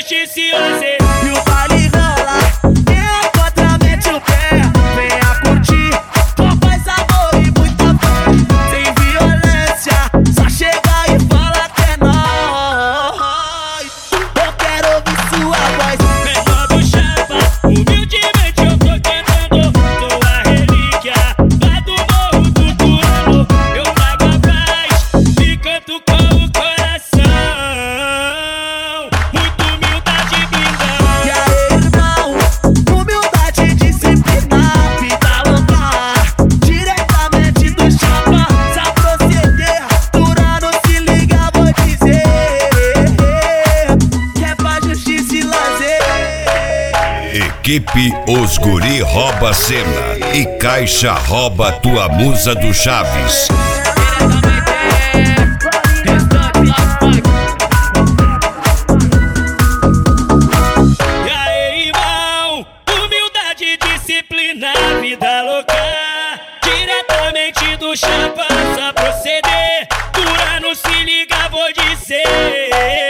justiça e lazer. E o baile rola, quem é contra mete o pé. Venha curtir, com paz, amor e muita fé. Sem violência, só chega e fala que é nóis. Eu quero ouvir sua voz. Menor do chapa, humildemente eu tô cantando. Sou a relíquia lá do morro do Turano. Eu trago a paz e canto com o coração. Muito humildade blindada. E aí, irmão, humildade, disciplina, vida louca, diretamente do chapa. Só proceder, Turano, se liga, vou dizer que é pra justiça e lazer. Equipe Os Guri rouba a cena e Caixa rouba tua musa do Chaves. E aí, irmão, humildade, disciplina, vida louca, diretamente do chapa, só proceder. Turano, se liga, vou dizer,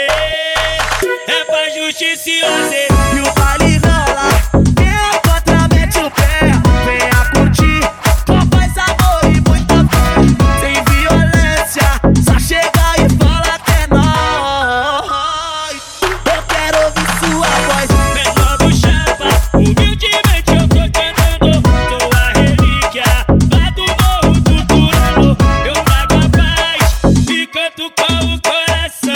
é pra justiça e lazer. E o baile rola, quem é contra mete o pé. Venha curtir, com paz, amor e muita fé. Sem violência, só chega e fala que é nóis. Eu quero ouvir sua voz. Menor do chapa, humildemente eu tô cantando. Sou a relíquia lá do morro do Turano. Eu trago a paz e canto com o coração.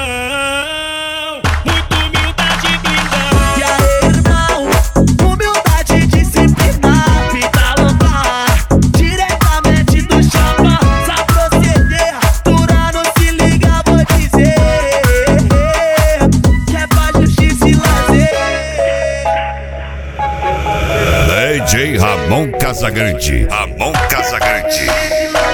Muito humildade blindada. E aí, irmão, humildade, disciplina, vida louca, diretamente do chapa. Só proceder, Turano, se liga, vou dizer que é pra justiça e lazer. DJ Ramon Casagrande. Ramon Casagrande.